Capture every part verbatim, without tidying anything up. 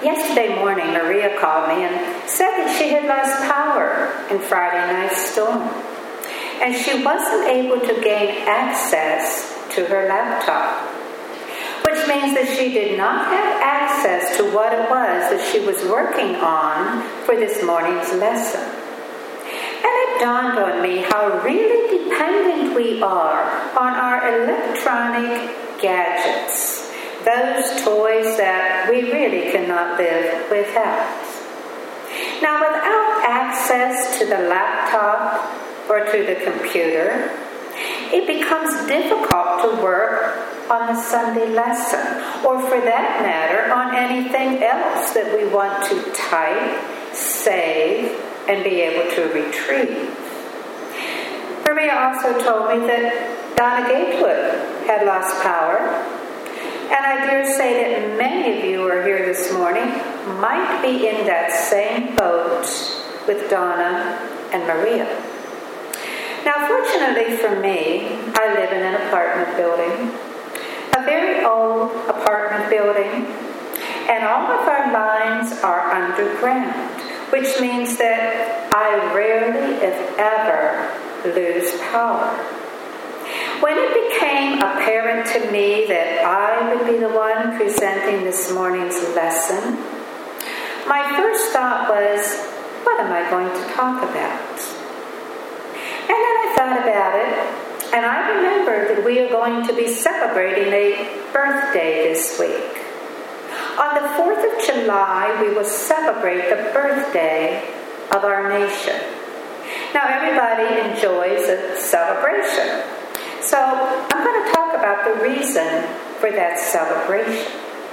Yesterday morning, Maria called me and said that she had lost power in Friday night's storm, and she wasn't able to gain access to her laptop, which means that she did not have access to what it was that she was working on for this morning's lesson. And it dawned on me how really dependent we are on our electronic gadgets, those toys that we really cannot live without. Now, without access to the laptop or to the computer, it becomes difficult to work on the Sunday lesson, or for that matter, on anything else that we want to type, save, and be able to retrieve. Maria also told me that Donna Gatewood had lost power. And I dare say that many of you who are here this morning might be in that same boat with Donna and Maria. Now, fortunately for me, I live in an apartment building, a very old apartment building, and all of our lines are underground, which means that I rarely, if ever, lose power. When it became apparent to me that I would be the one presenting this morning's lesson, my first thought was, what am I going to talk about? And then I thought about it, and I remembered that we are going to be celebrating a birthday this week. On the fourth of July, we will celebrate the birthday of our nation. Now, everybody enjoys a celebration. So I'm going to talk about the reason for that celebration.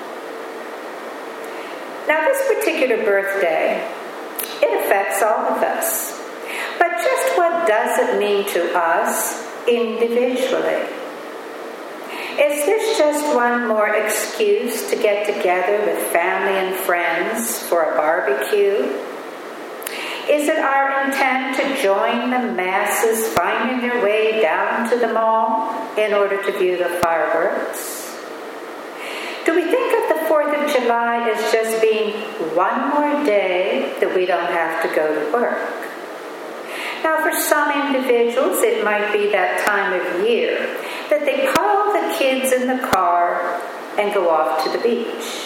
Now, this particular birthday, it affects all of us. But just what does it mean to us individually? Is this just one more excuse to get together with family and friends for a barbecue? Is it our intent to join the masses finding their way down to the mall in order to view the fireworks? Do we think of the fourth of July as just being one more day that we don't have to go to work? Now, for some individuals, it might be that time of year that they pile the kids in the car and go off to the beach.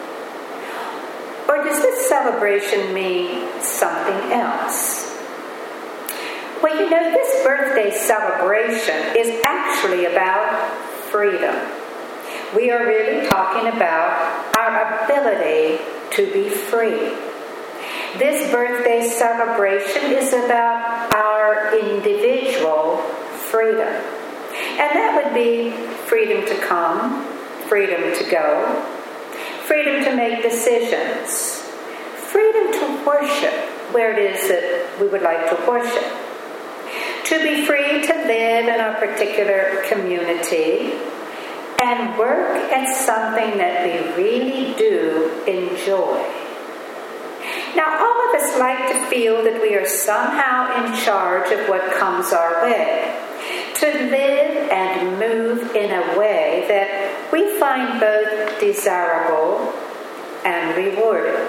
Or does this celebration mean something else? Well, you know, this birthday celebration is actually about freedom. We are really talking about our ability to be free. This birthday celebration is about our individual freedom. And that would be freedom to come, freedom to go, freedom to make decisions, freedom to worship where it is that we would like to worship, to be free to live in a particular community and work at something that we really do enjoy. Now, all of us like to feel that we are somehow in charge of what comes our way, to live and move in a way that we find both desirable and rewarding.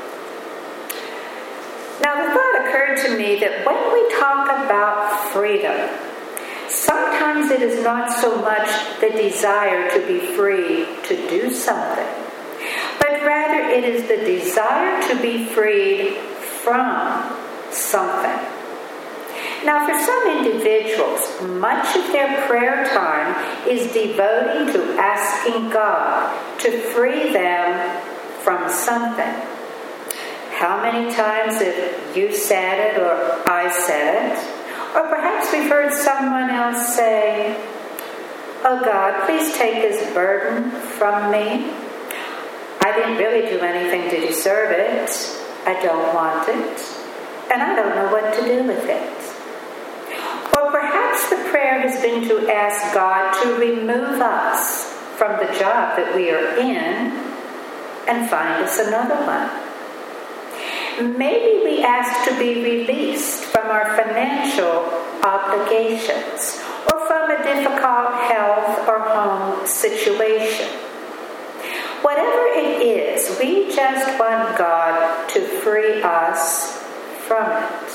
Now, the thought occurred to me that when we talk about freedom, sometimes it is not so much the desire to be free to do something, but rather it is the desire to be freed from something. Now, for some individuals, much of their prayer time is devoting to asking God to free them from something. How many times have you said it or I said it? Or perhaps we've heard someone else say, "Oh God, please take this burden from me. I didn't really do anything to deserve it. I don't want it. And I don't know what to do with it." Or perhaps the prayer has been to ask God to remove us from the job that we are in and find us another one. Maybe we ask to be released from our financial obligations or from a difficult health or home situation. Whatever it is, we just want God to free us from it.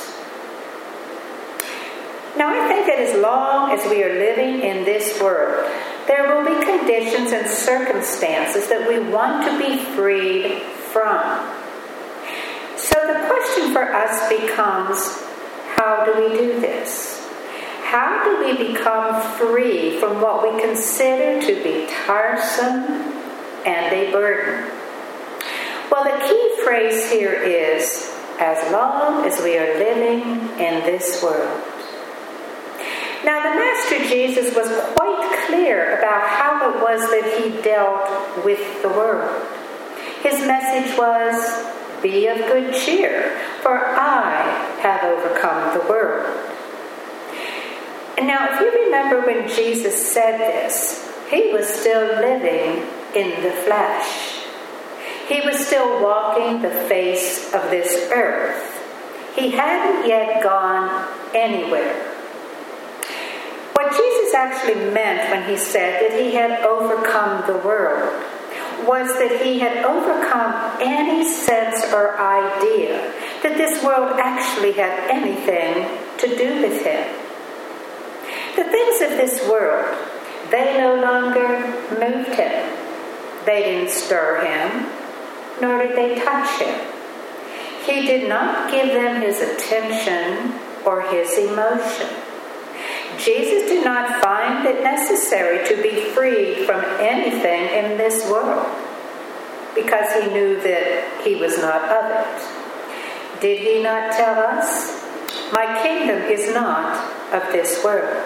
Now, I think that as long as we are living in this world, there will be conditions and circumstances that we want to be freed from. So the question for us becomes, how do we do this? How do we become free from what we consider to be tiresome and a burden? Well, the key phrase here is, as long as we are living in this world. Now, the Master Jesus was quite clear about how it was that he dealt with the world. His message was, be of good cheer, for I have overcome the world. And now, if you remember when Jesus said this, he was still living in the flesh. He was still walking the face of this earth. He hadn't yet gone anywhere. What Jesus actually meant when he said that he had overcome the world was that he had overcome any sense or idea that this world actually had anything to do with him. The things of this world, they no longer moved him. They didn't stir him, nor did they touch him. He did not give them his attention or his emotion. Jesus did not find it necessary to be freed from anything in this world because he knew that he was not of it. Did he not tell us, my kingdom is not of this world?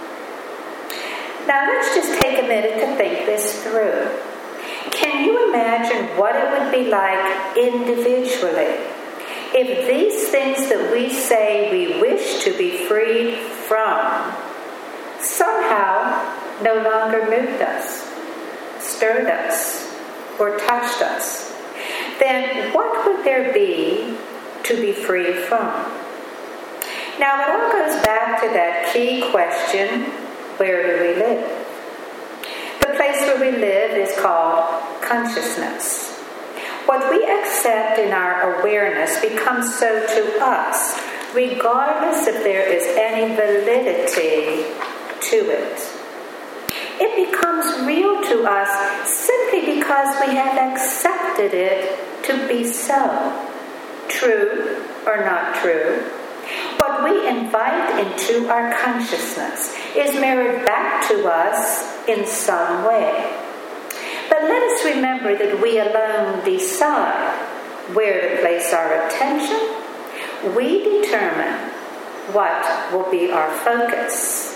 Now let's just take a minute to think this through. Can you imagine what it would be like individually if these things that we say we wish to be freed from somehow no longer moved us, stirred us, or touched us? Then what would there be to be free from? Now it all goes back to that key question, where do we live? The place where we live is called consciousness. What we accept in our awareness becomes so to us, regardless if there is any validity to it. It becomes real to us simply because we have accepted it to be so. True or not true, what we invite into our consciousness is mirrored back to us in some way. But let us remember that we alone decide where to place our attention. We determine what will be our focus.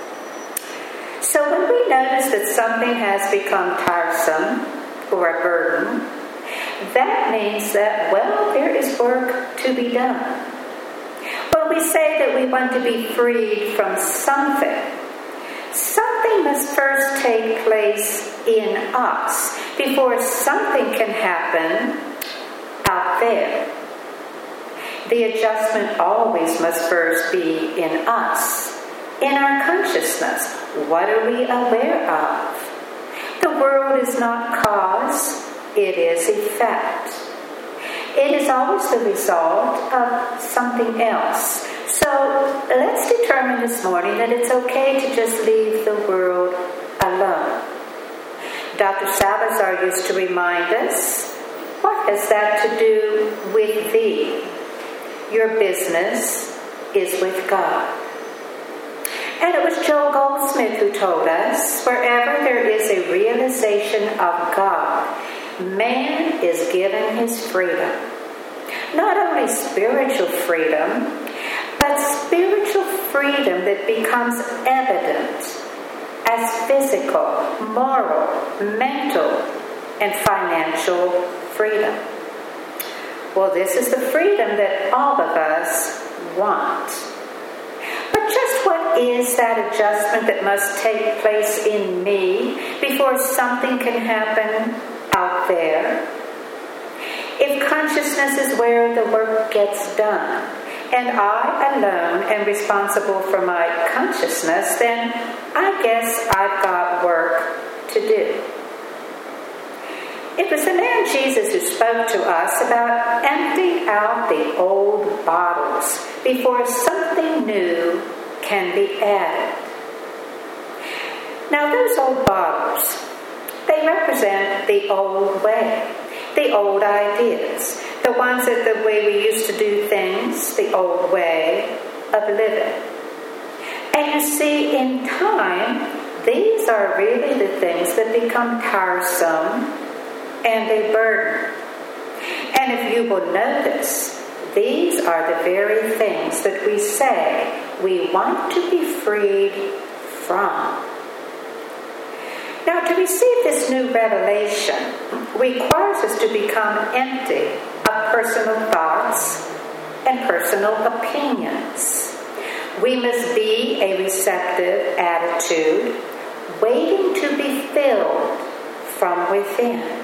So when we notice that something has become tiresome or a burden, that means that, well, there is work to be done. When we say that we want to be freed from something, something must first take place in us before something can happen out there. The adjustment always must first be in us, in our consciousness. What are we aware of? The world is not cause, it is effect. It is always the result of something else. So let's determine this morning that it's okay to just leave the world alone. Doctor Salazar used to remind us, what has that to do with thee? Your business is with God. And it was Joel Goldsmith who told us, wherever there is a realization of God, man is given his freedom. Not only spiritual freedom, but spiritual freedom that becomes evident as physical, moral, mental, and financial freedom. Well, this is the freedom that all of us want. But just what is that adjustment that must take place in me before something can happen out there? If consciousness is where the work gets done, and I alone am responsible for my consciousness, then I guess I've got work to do. It was the man Jesus who spoke to us about emptying out the old bottles before something new can be added. Now those old bottles, they represent the old way, the old ideas, the ones that the way we used to do things, the old way of living. And you see, in time, these are really the things that become tiresome and a burden. And if you will notice, these are the very things that we say we want to be freed from. Now, to receive this new revelation requires us to become empty of personal thoughts and personal opinions. We must be a receptive attitude, waiting to be filled from within.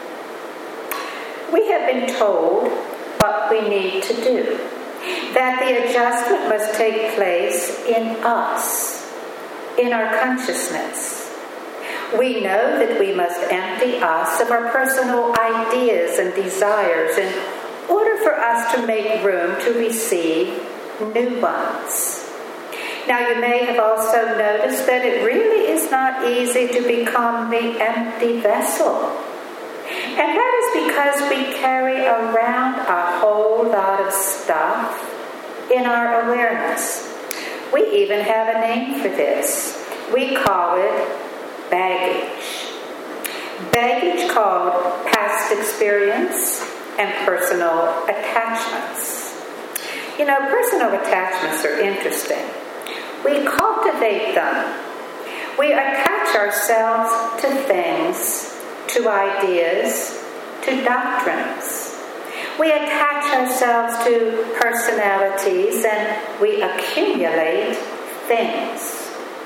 We have been told what we need to do, that the adjustment must take place in us, in our consciousness. We know that we must empty us of our personal ideas and desires in order for us to make room to receive new ones. Now, you may have also noticed that it really is not easy to become the empty vessel. And that is because we carry around a whole lot of stuff in our awareness. We even have a name for this. We call it baggage. Baggage called past experience and personal attachments. You know, personal attachments are interesting. We cultivate them. We attach ourselves to things, to ideas, to doctrines. We attach ourselves to personalities and we accumulate things.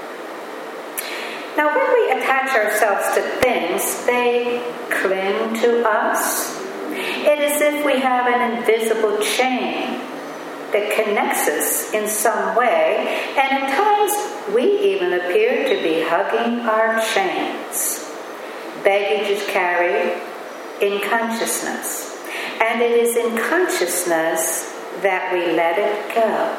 Now, when we attach ourselves to things, they cling to us. It is as if we have an invisible chain that connects us in some way, and at times we even appear to be hugging our chains. Baggage is carried in consciousness, and it is in consciousness that we let it go.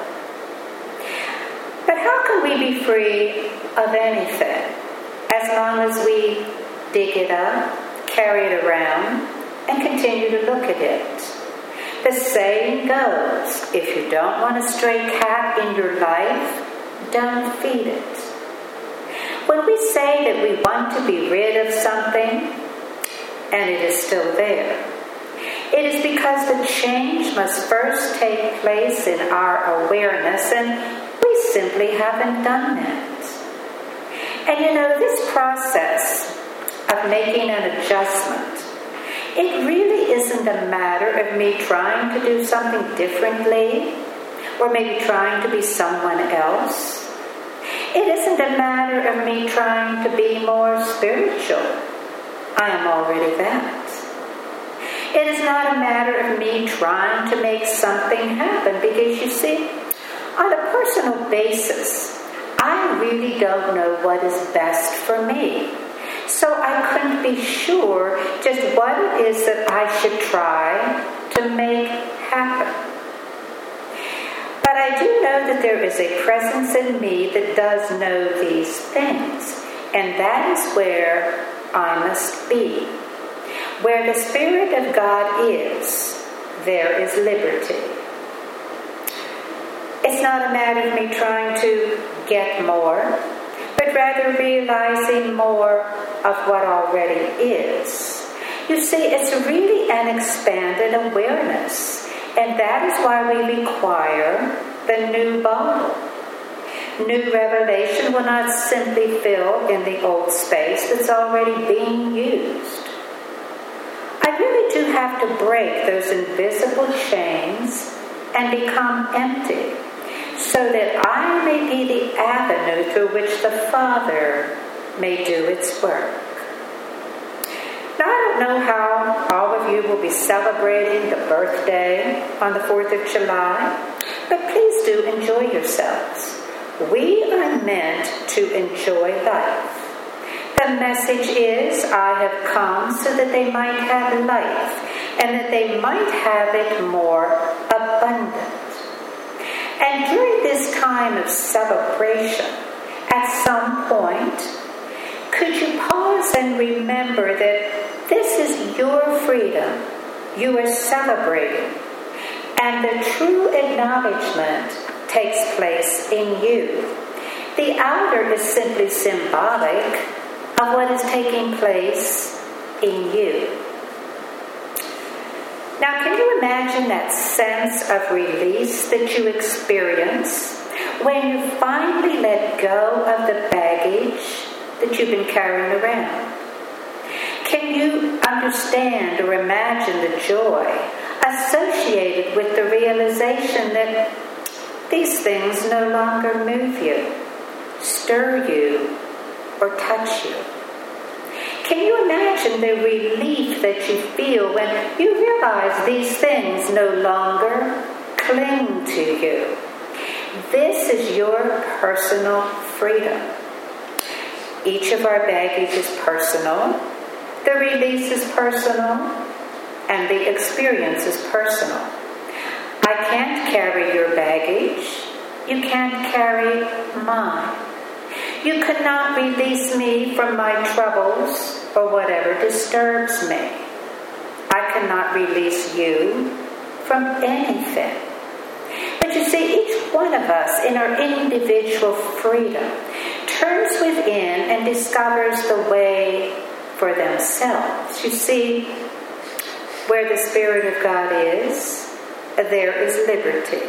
But how can we be free of anything as long as we dig it up, carry it around, and continue to look at it? The saying goes, if you don't want a stray cat in your life, don't feed it. When we say that we want to be rid of something, and it is still there, it is because the change must first take place in our awareness, and we simply haven't done that. And you know, this process of making an adjustment, it really isn't a matter of me trying to do something differently or maybe trying to be someone else. It isn't a matter of me trying to be more spiritual. I am already that. It is not a matter of me trying to make something happen because, you see, on a personal basis, I really don't know what is best for me. So I couldn't be sure just what it is that I should try to make happen. But I do know that there is a presence in me that does know these things. And that is where I must be. Where the Spirit of God is, there is liberty. It's not a matter of me trying to get more, but rather realizing more of what already is. You see, it's really an expanded awareness, and that is why we require the new bottle. New revelation will not simply fill in the old space that's already being used. I really do have to break those invisible chains and become empty, so that I may be the avenue through which the Father may do its work. Now, I don't know how all of you will be celebrating the birthday on the fourth of July, but please do enjoy yourselves. We are meant to enjoy life. The message is, I have come so that they might have life, and that they might have it more abundant. And during this time of celebration, at some point, could you pause and remember that this is your freedom you are celebrating, and the true acknowledgement takes place in you. The outer is simply symbolic of what is taking place in you. Now, can you imagine that sense of release that you experience when you finally let go of the baggage that you've been carrying around? Can you understand or imagine the joy associated with the realization that these things no longer move you, stir you, or touch you? Can you imagine the relief that you feel when you realize these things no longer cling to you? This is your personal freedom. Each of our baggage is personal, the release is personal, and the experience is personal. I can't carry your baggage. You can't carry mine. You could not release me from my troubles or whatever disturbs me. I cannot release you from anything. But you see, each one of us in our individual freedom turns within and discovers the way for themselves. You see, where the Spirit of God is, there is liberty.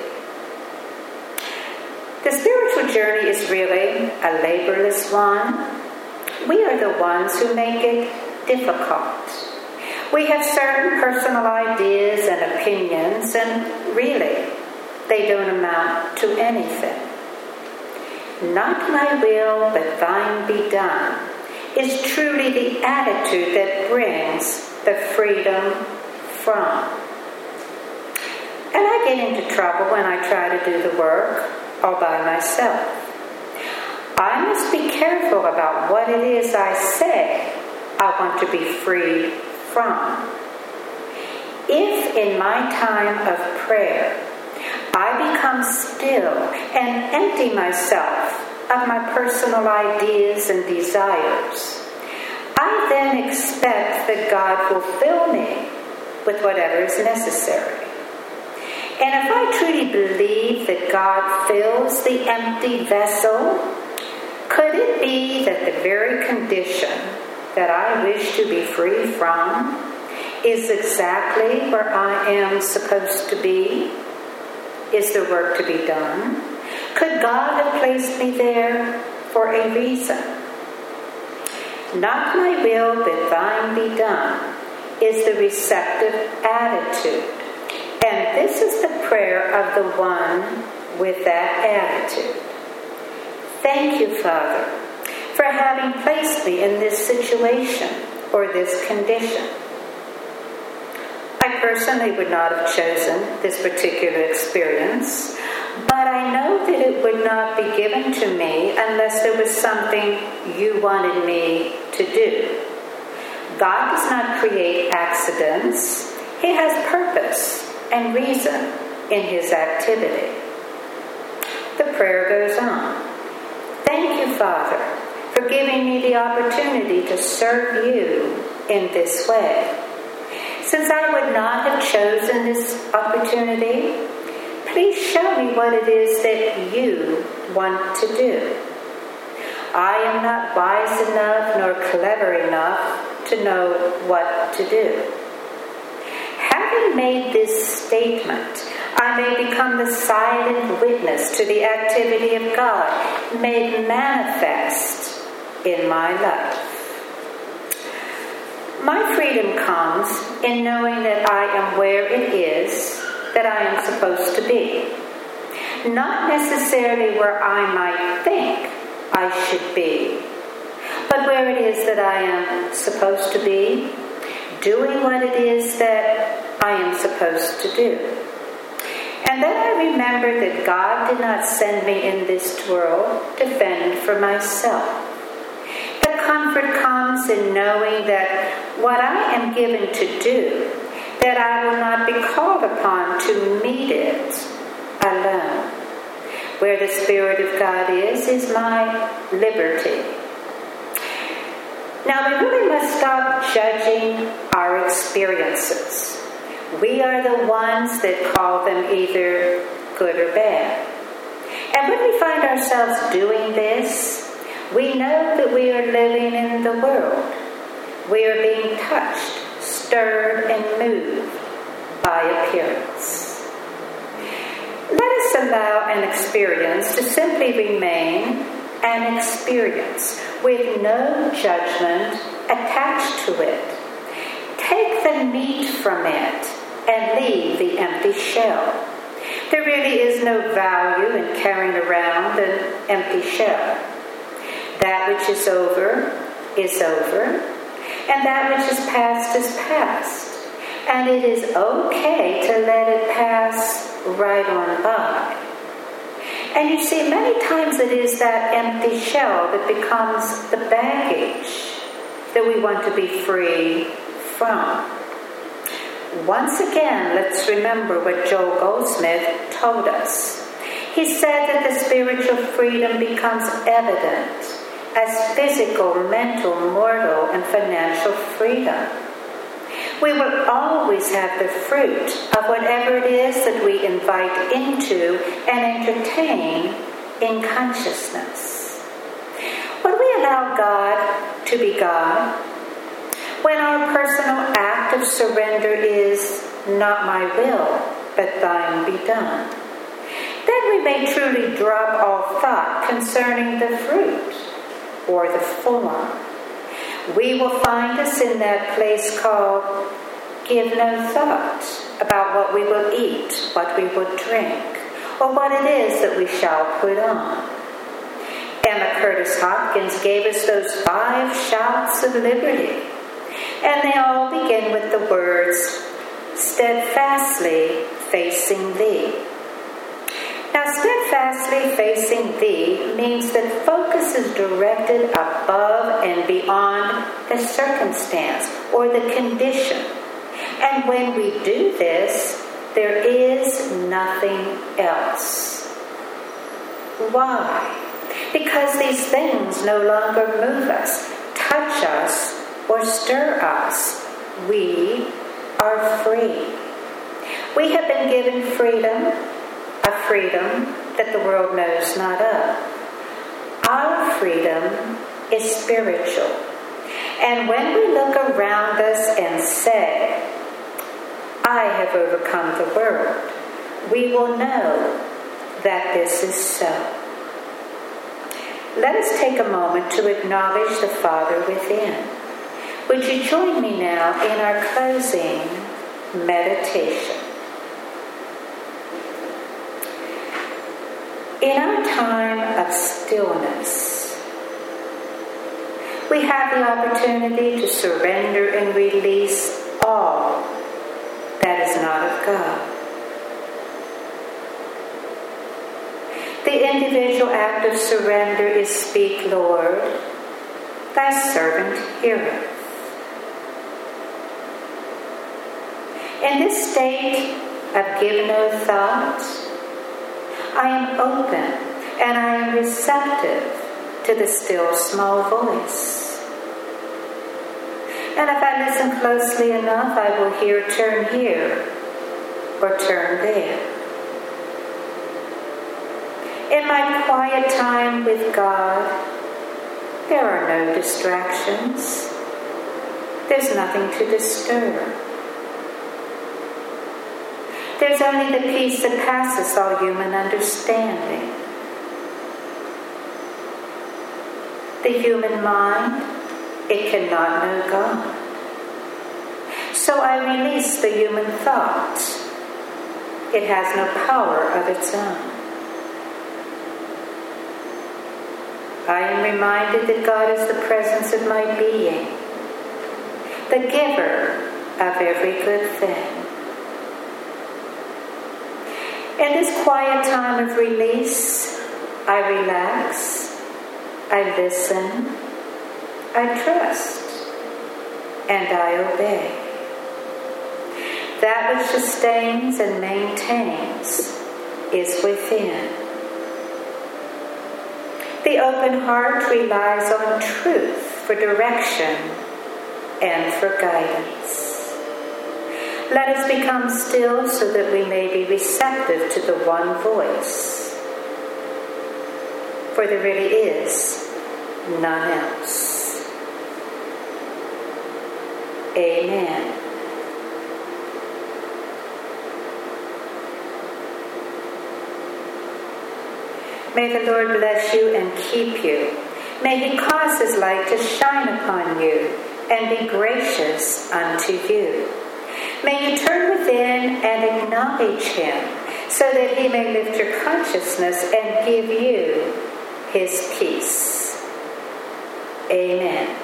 The spiritual journey is really a laborless one. We are the ones who make it difficult. We have certain personal ideas and opinions, and really, they don't amount to anything. Not my will, but thine be done, is truly the attitude that brings the freedom from. And I get into trouble when I try to do the work all by myself. I must be careful about what it is I say I want to be freed from. If in my time of prayer I become still and empty myself of my personal ideas and desires, I then expect that God will fill me with whatever is necessary. And if I truly believe that God fills the empty vessel, could it be that the very condition that I wish to be free from is exactly where I am supposed to be? Is there work to be done? Could God have placed me there for a reason? Not my will, but thine be done is the receptive attitude. And this is the prayer of the one with that attitude. Thank you, Father, for having placed me in this situation or this condition. I personally would not have chosen this particular experience, but I know that it would not be given to me unless there was something you wanted me to do. God does not create accidents. He has purpose and reason in his activity. The prayer goes on. Thank you, Father, for giving me the opportunity to serve you in this way. Since I would not have chosen this opportunity, please show me what it is that you want to do. I am not wise enough nor clever enough to know what to do. Having made this statement, I may become the silent witness to the activity of God made manifest in my life. My freedom comes in knowing that I am where it is that I am supposed to be. Not necessarily where I might think I should be, but where it is that I am supposed to be, doing what it is that I am supposed to do. And then I remember that God did not send me in this world to fend for myself, but the comfort comes in knowing that what I am given to do, that I will not be called upon to meet it alone. Where the Spirit of God is, is my liberty. Now we really must stop judging our experiences. We are the ones that call them either good or bad. And when we find ourselves doing this, we know that we are living in the world. We are being touched, stirred, and moved by appearance. Let us allow an experience to simply remain an experience with no judgment attached to it. Take the meat from it and leave the empty shell. There really is no value in carrying around an empty shell. That which is over is over, and that which is past is past. And it is okay to let it pass right on by. And you see, many times it is that empty shell that becomes the baggage that we want to be free from. Once again, let's remember what Joel Goldsmith told us. He said that the spiritual freedom becomes evident as physical, mental, mortal, and financial freedom. We will always have the fruit of whatever it is that we invite into and entertain in consciousness. When we allow God to be God, when our personal act of surrender is not my will, but thine be done, then we may truly drop all thought concerning the fruit or the form. We will find us in that place called give no thought about what we will eat, what we will drink, or what it is that we shall put on. Emma Curtis Hopkins gave us those five shouts of liberty, and they all begin with the words, steadfastly facing thee. Now, steadfastly facing thee means that focus is directed above and beyond the circumstance or the condition. And when we do this, there is nothing else. Why? Because these things no longer move us, touch us, or stir us. We are free. We have been given freedom, a freedom that the world knows not of. Our freedom is spiritual. And when we look around us and say, I have overcome the world, we will know that this is so. Let us take a moment to acknowledge the Father within. Would you join me now in our closing meditation? In our time of stillness, we have the opportunity to surrender and release all that is not of God. The individual act of surrender is speak, Lord, thy servant heareth. In this state of give no thought, I am open and I am receptive to the still small voice. And if I listen closely enough, I will hear turn here or turn there. In my quiet time with God, there are no distractions. There's nothing to disturb. There's only the peace that passes all human understanding. The human mind, it cannot know God. So I release the human thought. It has no power of its own. I am reminded that God is the presence of my being, the giver of every good thing. In this quiet time of release, I relax, I listen, I trust, and I obey. That which sustains and maintains is within. The open heart relies on truth for direction and for guidance. Let us become still so that we may be receptive to the one voice. For there really is none else. Amen. May the Lord bless you and keep you. May he cause his light to shine upon you and be gracious unto you. May you turn within and acknowledge him so that he may lift your consciousness and give you his peace. Amen.